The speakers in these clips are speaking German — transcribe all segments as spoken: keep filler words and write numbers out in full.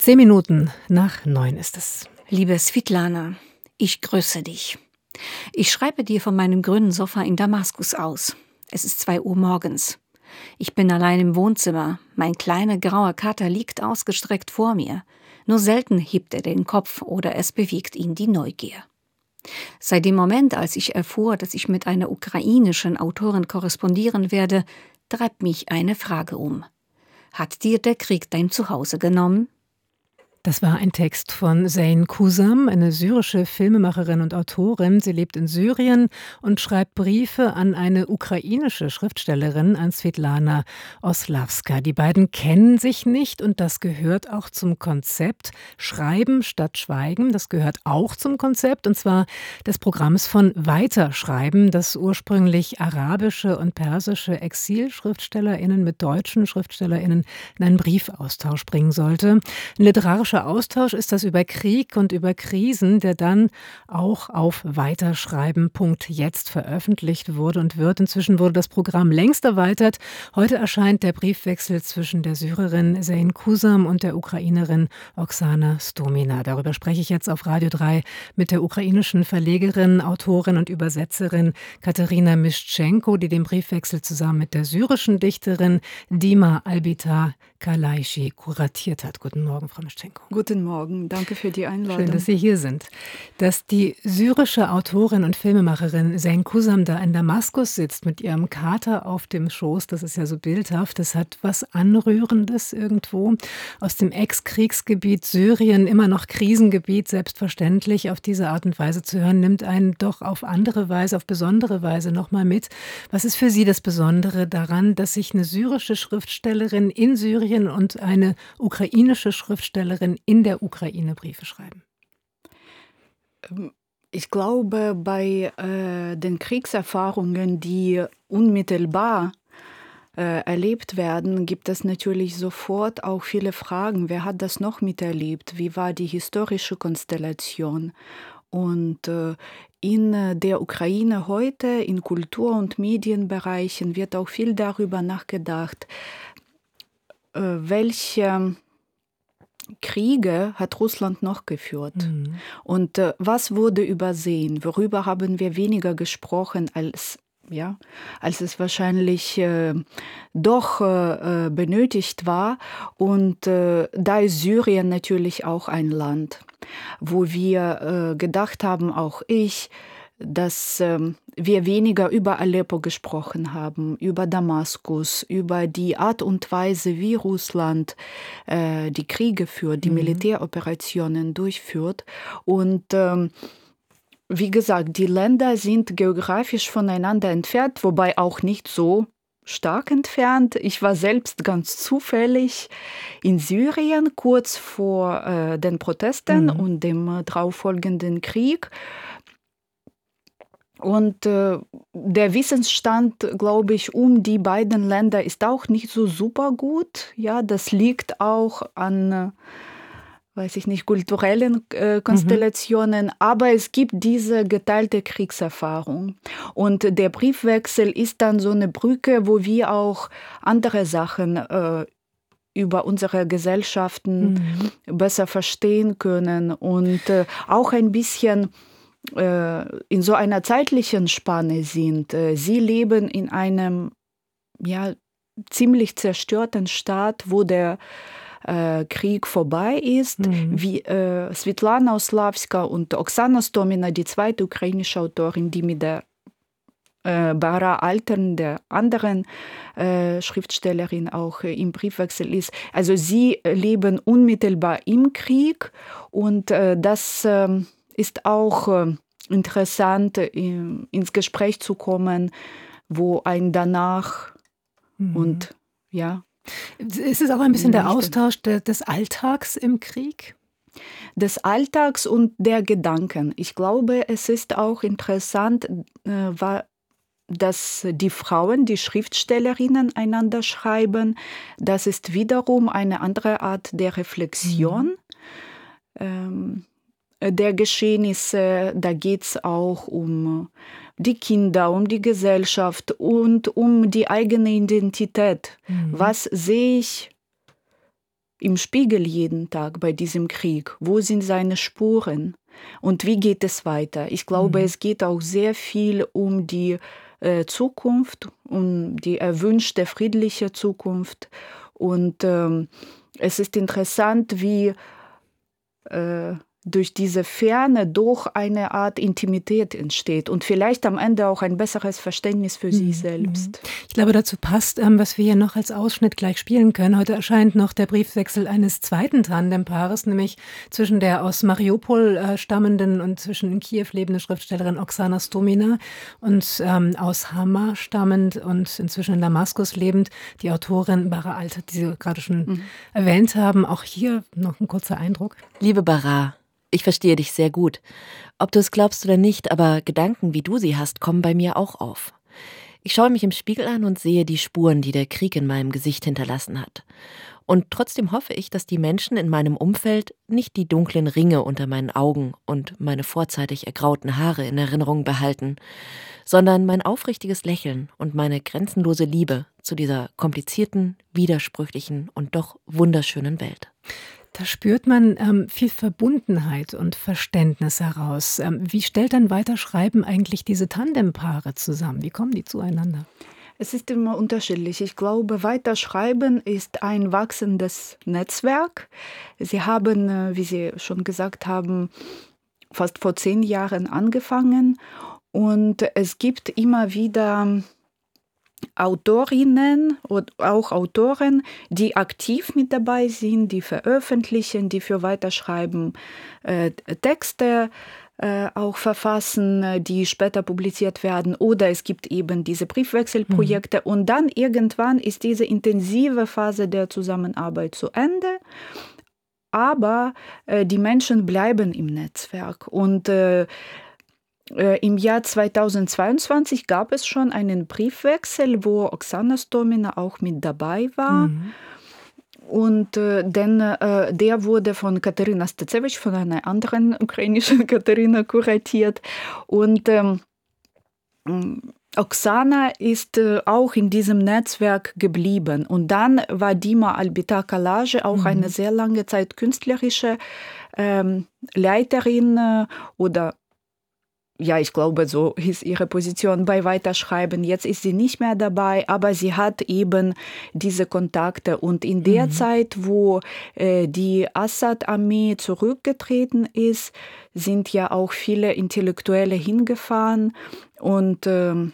Zehn Minuten nach neun ist es. Liebe Svitlana, ich grüße dich. Ich schreibe dir von meinem grünen Sofa in Damaskus aus. Es ist zwei Uhr morgens. Ich bin allein im Wohnzimmer. Mein kleiner grauer Kater liegt ausgestreckt vor mir. Nur selten hebt er den Kopf oder es bewegt ihn die Neugier. Seit dem Moment, als ich erfuhr, dass ich mit einer ukrainischen Autorin korrespondieren werde, treibt mich eine Frage um. Hat dir der Krieg dein Zuhause genommen? Das war ein Text von Zeyn Kusam, eine syrische Filmemacherin und Autorin. Sie lebt in Syrien und schreibt Briefe an eine ukrainische Schriftstellerin, an Svitlana Oslawska. Die beiden kennen sich nicht und das gehört auch zum Konzept. Schreiben statt Schweigen, das gehört auch zum Konzept, und zwar des Programms von Weiterschreiben, das ursprünglich arabische und persische ExilschriftstellerInnen mit deutschen SchriftstellerInnen in einen Briefaustausch bringen sollte. Ein literarischer Austausch ist das über Krieg und über Krisen, der dann auch auf weiterschreiben Punkt jetzt veröffentlicht wurde und wird. Inzwischen wurde das Programm längst erweitert. Heute erscheint der Briefwechsel zwischen der Syrerin Zeyn Kusam und der Ukrainerin Oksana Stomina. Darüber spreche ich jetzt auf Radio drei mit der ukrainischen Verlegerin, Autorin und Übersetzerin Katerina Mischenko, die den Briefwechsel zusammen mit der syrischen Dichterin Dima Albitar Kalaishi kuratiert hat. Guten Morgen, Frau Mischenko. Guten Morgen, danke für die Einladung. Schön, dass Sie hier sind. Dass die syrische Autorin und Filmemacherin Zeyn Kusam da in Damaskus sitzt mit ihrem Kater auf dem Schoß, das ist ja so bildhaft, das hat was Anrührendes irgendwo. Aus dem Ex-Kriegsgebiet Syrien, immer noch Krisengebiet, selbstverständlich auf diese Art und Weise zu hören, nimmt einen doch auf andere Weise, auf besondere Weise nochmal mit. Was ist für Sie das Besondere daran, dass sich eine syrische Schriftstellerin in Syrien und eine ukrainische Schriftstellerin in der Ukraine Briefe schreiben? Ich glaube, bei äh, den Kriegserfahrungen, die unmittelbar äh, erlebt werden, gibt es natürlich sofort auch viele Fragen. Wer hat das noch miterlebt? Wie war die historische Konstellation? Und äh, in der Ukraine heute, in Kultur- und Medienbereichen, wird auch viel darüber nachgedacht, äh, welche Kriege hat Russland noch geführt? Mhm. Und äh, was wurde übersehen? Worüber haben wir weniger gesprochen, als, ja, als es wahrscheinlich äh, doch äh, benötigt war? Und äh, da ist Syrien natürlich auch ein Land, wo wir äh, gedacht haben, auch ich, dass äh, wir weniger über Aleppo gesprochen haben, über Damaskus, über die Art und Weise, wie Russland äh, die Kriege führt, die mhm. Militäroperationen durchführt. Und ähm, wie gesagt, die Länder sind geografisch voneinander entfernt, wobei auch nicht so stark entfernt. Ich war selbst ganz zufällig in Syrien, kurz vor äh, den Protesten mhm. und dem äh, darauffolgenden Krieg. Und äh, der Wissensstand, glaube ich, um die beiden Länder ist auch nicht so super gut. Ja, das liegt auch an, äh, weiß ich nicht, kulturellen äh, Konstellationen. Mhm. Aber es gibt diese geteilte Kriegserfahrung. Und der Briefwechsel ist dann so eine Brücke, wo wir auch andere Sachen äh, über unsere Gesellschaften mhm. besser verstehen können und äh, auch ein bisschen in so einer zeitlichen Spanne sind. Sie leben in einem ja, ziemlich zerstörten Staat, wo der äh, Krieg vorbei ist. Mhm. Wie äh, Svitlana Oslawska und Oksana Stomina, die zweite ukrainische Autorin, die mit der äh, Bara Altern, der anderen äh, Schriftstellerin, auch äh, im Briefwechsel ist. Also sie leben unmittelbar im Krieg und äh, das äh, ist auch äh, interessant, in, ins Gespräch zu kommen, wo ein danach mhm. und ja. Ist es auch ein bisschen der Austausch de, des Alltags im Krieg? Des Alltags und der Gedanken. Ich glaube, es ist auch interessant, äh, dass die Frauen, die Schriftstellerinnen einander schreiben. Das ist wiederum eine andere Art der Reflexion. Mhm. Ähm, der Geschehnisse, da geht es auch um die Kinder, um die Gesellschaft und um die eigene Identität. Mhm. Was sehe ich im Spiegel jeden Tag bei diesem Krieg. Wo sind seine Spuren? Und wie geht es weiter? Ich glaube, mhm. es geht auch sehr viel um die äh, Zukunft, um die erwünschte friedliche Zukunft. Und ähm, es ist interessant, wie äh, durch diese Ferne doch eine Art Intimität entsteht und vielleicht am Ende auch ein besseres Verständnis für sie selbst. Ich glaube, dazu passt, ähm, was wir hier noch als Ausschnitt gleich spielen können. Heute erscheint noch der Briefwechsel eines zweiten Tandempaares, nämlich zwischen der aus Mariupol äh, stammenden und zwischen in Kiew lebenden Schriftstellerin Oksana Stomina und ähm, aus Hama stammend und inzwischen in Damaskus lebend die Autorin Bara Alta, die Sie gerade schon mhm. erwähnt haben. Auch hier noch ein kurzer Eindruck. Liebe Bara, ich verstehe dich sehr gut. Ob du es glaubst oder nicht, aber Gedanken, wie du sie hast, kommen bei mir auch auf. Ich schaue mich im Spiegel an und sehe die Spuren, die der Krieg in meinem Gesicht hinterlassen hat. Und trotzdem hoffe ich, dass die Menschen in meinem Umfeld nicht die dunklen Ringe unter meinen Augen und meine vorzeitig ergrauten Haare in Erinnerung behalten, sondern mein aufrichtiges Lächeln und meine grenzenlose Liebe zu dieser komplizierten, widersprüchlichen und doch wunderschönen Welt. Da spürt man ähm, viel Verbundenheit und Verständnis heraus. Ähm, wie stellt dann Weiterschreiben eigentlich diese Tandempaare zusammen? Wie kommen die zueinander? Es ist immer unterschiedlich. Ich glaube, Weiterschreiben ist ein wachsendes Netzwerk. Sie haben, wie Sie schon gesagt haben, fast vor zehn Jahren angefangen. Und es gibt immer wieder Autorinnen und auch Autoren, die aktiv mit dabei sind, die veröffentlichen, die für Weiterschreiben äh, Texte äh, auch verfassen, die später publiziert werden. Oder es gibt eben diese Briefwechselprojekte. Mhm. Und dann irgendwann ist diese intensive Phase der Zusammenarbeit zu Ende. Aber äh, die Menschen bleiben im Netzwerk. Und äh, im Jahr zweitausendzweiundzwanzig gab es schon einen Briefwechsel, wo Oksana Stomina auch mit dabei war. Mhm. Und äh, denn äh, der wurde von Katerina Stacewicz, von einer anderen ukrainischen Katerina, kuratiert. Und ähm, Oksana ist äh, auch in diesem Netzwerk geblieben. Und dann war Dima Albitar-Kalage auch mhm. eine sehr lange Zeit künstlerische ähm, Leiterin äh, oder ja, ich glaube, so hieß ihre Position bei Weiterschreiben. Jetzt ist sie nicht mehr dabei, aber sie hat eben diese Kontakte. Und in der mhm. Zeit, wo äh, die Assad-Armee zurückgetreten ist, sind ja auch viele Intellektuelle hingefahren. Und ähm,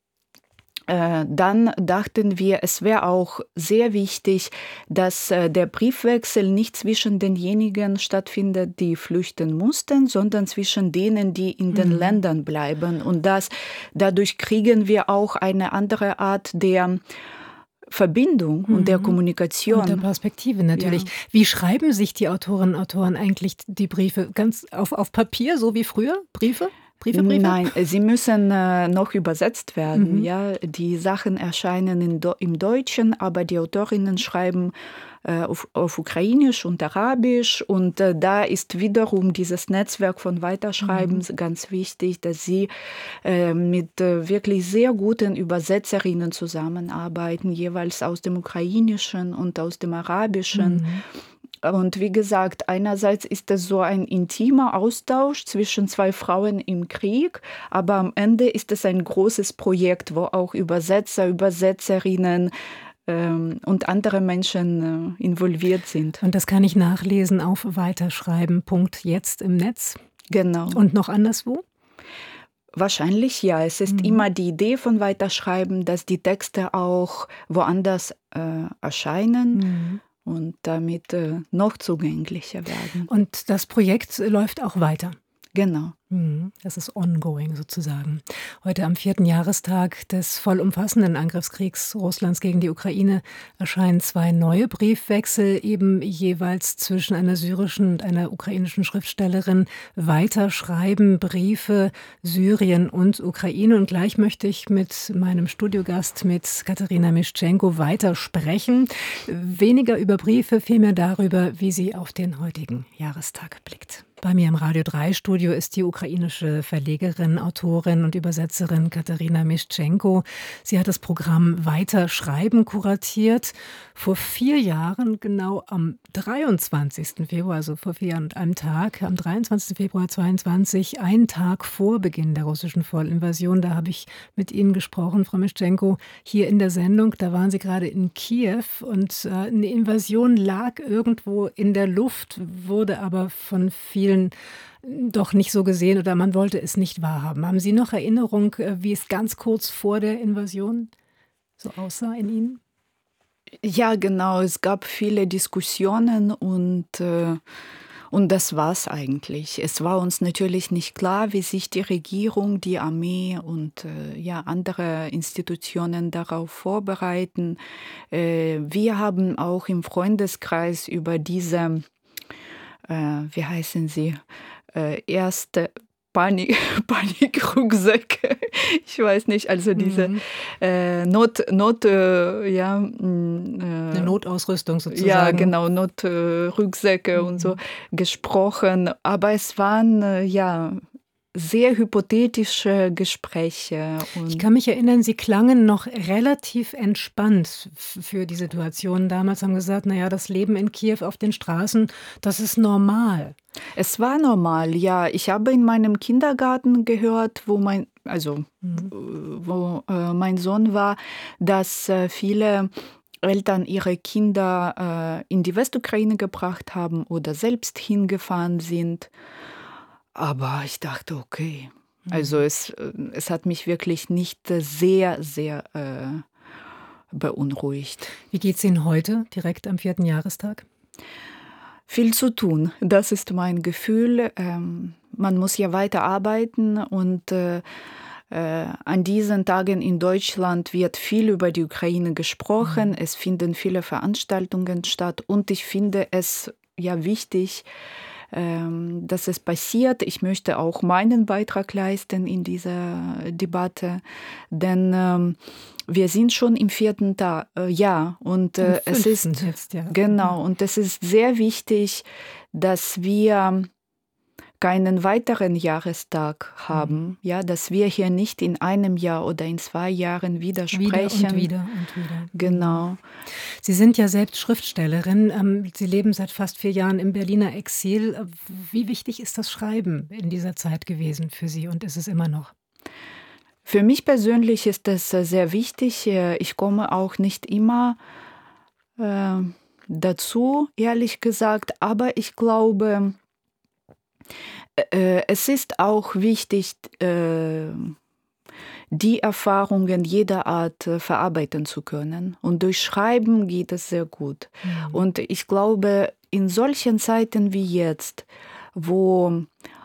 äh, dann dachten wir, es wäre auch sehr wichtig, dass äh, der Briefwechsel nicht zwischen denjenigen stattfindet, die flüchten mussten, sondern zwischen denen, die in den mhm. Ländern bleiben. Und das, dadurch kriegen wir auch eine andere Art der Verbindung mhm. und der Kommunikation. Und der Perspektive natürlich. Ja. Wie schreiben sich die Autorinnen und Autoren eigentlich die Briefe? Ganz auf, auf Papier, so wie früher? Briefe? Briefe, Briefe? Nein, sie müssen äh, noch übersetzt werden. Mhm. Ja? Die Sachen erscheinen in Do- im Deutschen, aber die Autorinnen schreiben äh, auf, auf Ukrainisch und Arabisch. Und äh, da ist wiederum dieses Netzwerk von Weiterschreiben mhm. ganz wichtig, dass sie äh, mit äh, wirklich sehr guten Übersetzerinnen zusammenarbeiten, jeweils aus dem Ukrainischen und aus dem Arabischen. Mhm. Und wie gesagt, einerseits ist es so ein intimer Austausch zwischen zwei Frauen im Krieg, aber am Ende ist es ein großes Projekt, wo auch Übersetzer, Übersetzerinnen ähm, und andere Menschen äh, involviert sind. Und das kann ich nachlesen auf weiterschreiben Punkt jetzt im Netz? Genau. Und noch anderswo? Wahrscheinlich ja. Es ist mhm. immer die Idee von Weiterschreiben, dass die Texte auch woanders äh, erscheinen. Mhm. Und damit äh, noch zugänglicher werden. Und das Projekt läuft auch weiter? Genau. Das ist ongoing sozusagen. Heute am vierten Jahrestag des vollumfassenden Angriffskriegs Russlands gegen die Ukraine erscheinen zwei neue Briefwechsel, eben jeweils zwischen einer syrischen und einer ukrainischen Schriftstellerin. Weiterschreiben Briefe Syrien und Ukraine. Und gleich möchte ich mit meinem Studiogast, mit Katerina Mischenko, weitersprechen. Weniger über Briefe, vielmehr darüber, wie sie auf den heutigen Jahrestag blickt. Bei mir im Radio drei Studio ist die ukrainische Verlegerin, Autorin und Übersetzerin Katerina Mischenko. Sie hat das Programm Weiter Schreiben kuratiert. Vor vier Jahren, genau am dreiundzwanzigsten Februar, also vor vier Jahren und einem Tag, am dreiundzwanzigsten Februar zweiundzwanzig, einen Tag vor Beginn der russischen Vollinvasion, da habe ich mit Ihnen gesprochen, Frau Mischenko, hier in der Sendung. Da waren Sie gerade in Kiew und äh, eine Invasion lag irgendwo in der Luft, wurde aber von vielen doch nicht so gesehen oder man wollte es nicht wahrhaben. Haben Sie noch Erinnerung, wie es ganz kurz vor der Invasion so aussah in Ihnen? Ja, genau. Es gab viele Diskussionen und, äh, und das war's eigentlich. Es war uns natürlich nicht klar, wie sich die Regierung, die Armee und äh, ja, andere Institutionen darauf vorbereiten. Äh, wir haben auch im Freundeskreis über diese, äh, wie heißen sie, äh, erste Panik, Panikrucksäcke. Ich weiß nicht, also diese Mhm. äh, Not, Not äh, ja, mh, Eine äh, Notausrüstung sozusagen. ja, genau, Notrücksäcke äh, Mhm. und so gesprochen. Aber es waren äh, ja sehr hypothetische Gespräche. Ich Und kann mich erinnern, Sie klangen noch relativ entspannt f- für die Situation damals, haben gesagt, naja, das Leben in Kiew auf den Straßen, das ist normal. es war normal, ja. Ich habe in meinem Kindergarten gehört, wo mein, also Mhm. äh, wo äh, mein Sohn war, dass äh, viele Eltern ihre Kinder äh, in die Westukraine gebracht haben oder selbst hingefahren sind. Aber ich dachte, okay, also Mhm. es, äh, es hat mich wirklich nicht äh, sehr, sehr äh, beunruhigt. Wie geht es Ihnen heute, direkt am vierten Jahrestag? Viel zu tun, das ist mein Gefühl. Ähm, man muss ja weiter arbeiten und äh, äh, an diesen Tagen in Deutschland wird viel über die Ukraine gesprochen. Mhm. Es finden viele Veranstaltungen statt und ich finde es ja wichtig, ähm, dass es passiert. Ich möchte auch meinen Beitrag leisten in dieser Debatte, denn ähm, wir sind schon im vierten Ta- äh, Jahr und Im äh, es fünften ist jetzt, ja. genau und es ist sehr wichtig, dass wir keinen weiteren Jahrestag Mhm. haben, ja, dass wir hier nicht in einem Jahr oder in zwei Jahren wieder Wieder und sprechen. wieder und wieder. Mhm. Genau. Sie sind ja selbst Schriftstellerin. ähm, Sie leben seit fast vier Jahren im Berliner Exil. Äh, Wie wichtig ist das Schreiben in dieser Zeit gewesen für Sie und ist es immer noch? Für mich persönlich ist das äh, sehr wichtig. Äh, Ich komme auch nicht immer äh, dazu, ehrlich gesagt, aber ich glaube, äh, es ist auch wichtig, äh, die Erfahrungen jeder Art äh, verarbeiten zu können. Und durch Schreiben geht es sehr gut. Mhm. Und ich glaube, in solchen Zeiten wie jetzt, wo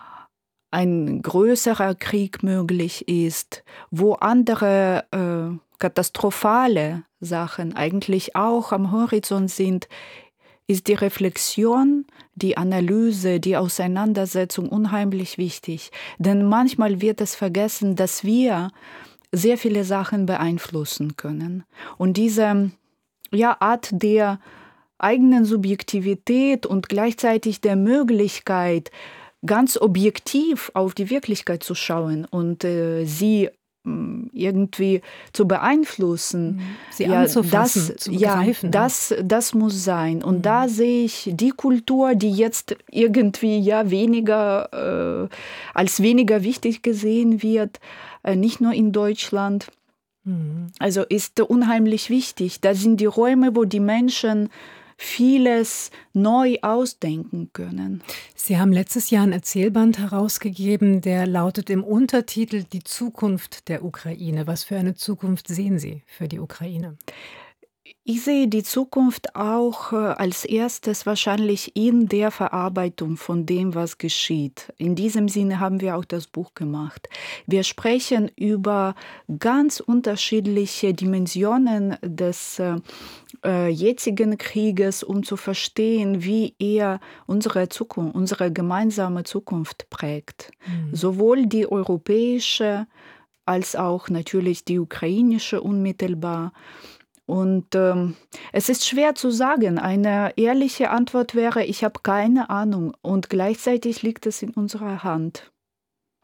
ein größerer Krieg möglich ist, wo andere äh, katastrophale Sachen eigentlich auch am Horizont sind, ist die Reflexion, die Analyse, die Auseinandersetzung unheimlich wichtig. Denn manchmal wird es vergessen, dass wir sehr viele Sachen beeinflussen können. Und diese ja, Art der eigenen Subjektivität und gleichzeitig der Möglichkeit, ganz objektiv auf die Wirklichkeit zu schauen und äh, sie mh, irgendwie zu beeinflussen. Mhm. Sie Ja, anzufassen, das, zu ja, begreifen auch. das, das muss sein. Und Mhm. da sehe ich die Kultur, die jetzt irgendwie ja weniger, äh, als weniger wichtig gesehen wird, äh, nicht nur in Deutschland. Mhm. Also ist unheimlich wichtig. Das sind die Räume, wo die Menschen vieles neu ausdenken können. Sie haben letztes Jahr ein Erzählband herausgegeben, der lautet im Untertitel Die Zukunft der Ukraine. Was für eine Zukunft sehen Sie für die Ukraine? Ich sehe die Zukunft auch äh, als erstes wahrscheinlich in der Verarbeitung von dem, was geschieht. In diesem Sinne haben wir auch das Buch gemacht. Wir sprechen über ganz unterschiedliche Dimensionen des äh, äh, jetzigen Krieges, um zu verstehen, wie er unsere Zukunft, unsere gemeinsame Zukunft prägt. Mhm. Sowohl die europäische als auch natürlich die ukrainische unmittelbar. Und ähm, es ist schwer zu sagen. Eine ehrliche Antwort wäre, ich habe keine Ahnung. Und gleichzeitig liegt es in unserer Hand.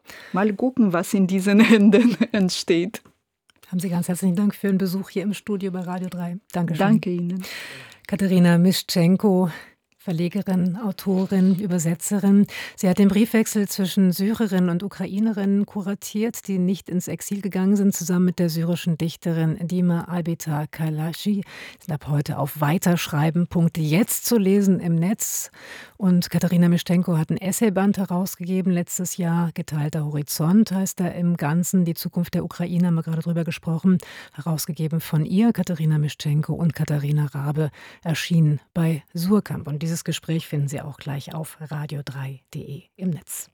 Mal gucken, was in diesen Händen entsteht. Haben Sie ganz herzlichen Dank für den Besuch hier im Studio bei Radio drei. Dankeschön. Danke Ihnen. Katerina Mischenko, Verlegerin, Autorin, Übersetzerin. Sie hat den Briefwechsel zwischen Syrerinnen und Ukrainerinnen kuratiert, die nicht ins Exil gegangen sind, zusammen mit der syrischen Dichterin Dima Albitar Kalashi. Sie sind ab heute auf weiterschreiben punkt jetzt zu lesen im Netz. Und Katerina Mischenko hat ein Essayband herausgegeben letztes Jahr. Geteilter Horizont heißt er im Ganzen. Die Zukunft der Ukraine haben wir gerade drüber gesprochen. Herausgegeben von ihr, Katerina Mischenko und Katharina Rabe, erschienen bei Surkamp. Und dieses Gespräch finden Sie auch gleich auf radio drei punkt de im Netz.